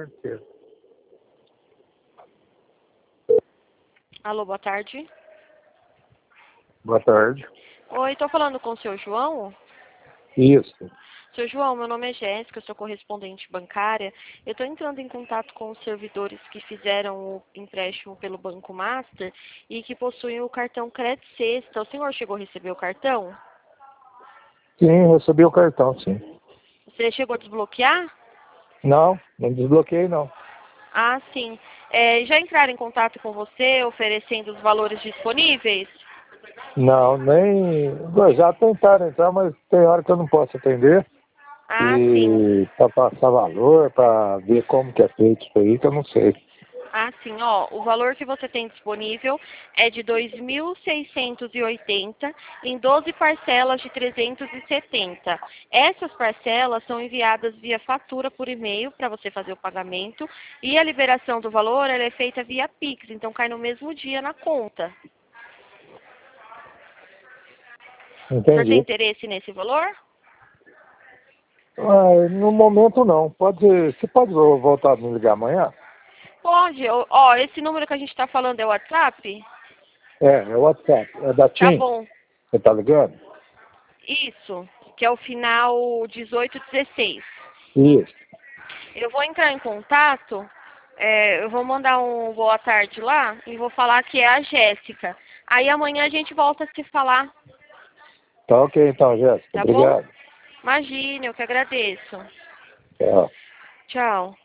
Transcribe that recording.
certeza. Alô, boa tarde. Boa tarde. Oi, estou falando com o seu João? Isso. Seu João, meu nome é Jéssica, eu sou correspondente bancária. Eu estou entrando em contato com os servidores que fizeram o empréstimo pelo Banco Master e que possuem o cartão Crédito Sexta. O senhor chegou a receber o cartão? Sim, recebi o cartão, sim. Você chegou a desbloquear? Não desbloqueei, não. Ah, sim. Já entraram em contato com você, oferecendo os valores disponíveis? Não, nem... Já tentaram entrar, mas tem hora que eu não posso atender. Ah, sim. E para passar valor, para ver como que é feito isso aí, que eu não sei. Ah, sim, ó, o valor que você tem disponível é de 2.680 em 12 parcelas de 370. Essas parcelas são enviadas via fatura por e-mail para você fazer o pagamento e a liberação do valor ela é feita via Pix, então cai no mesmo dia na conta. O senhor tem Entendi. interesse nesse valor? No momento não. Você pode voltar a me ligar amanhã? Pode, ó, esse número que a gente está falando é o WhatsApp? É o WhatsApp. É da Tá TIM? bom, Você tá ligando? isso, que é o final 1816. Isso. Eu vou entrar em contato, eu vou mandar um boa tarde lá e vou falar que é a Jéssica. Aí amanhã a gente volta a se falar, Tá ok então, Jéssica. tá bom? Obrigado. Imagine, eu que agradeço. Tchau. Tchau.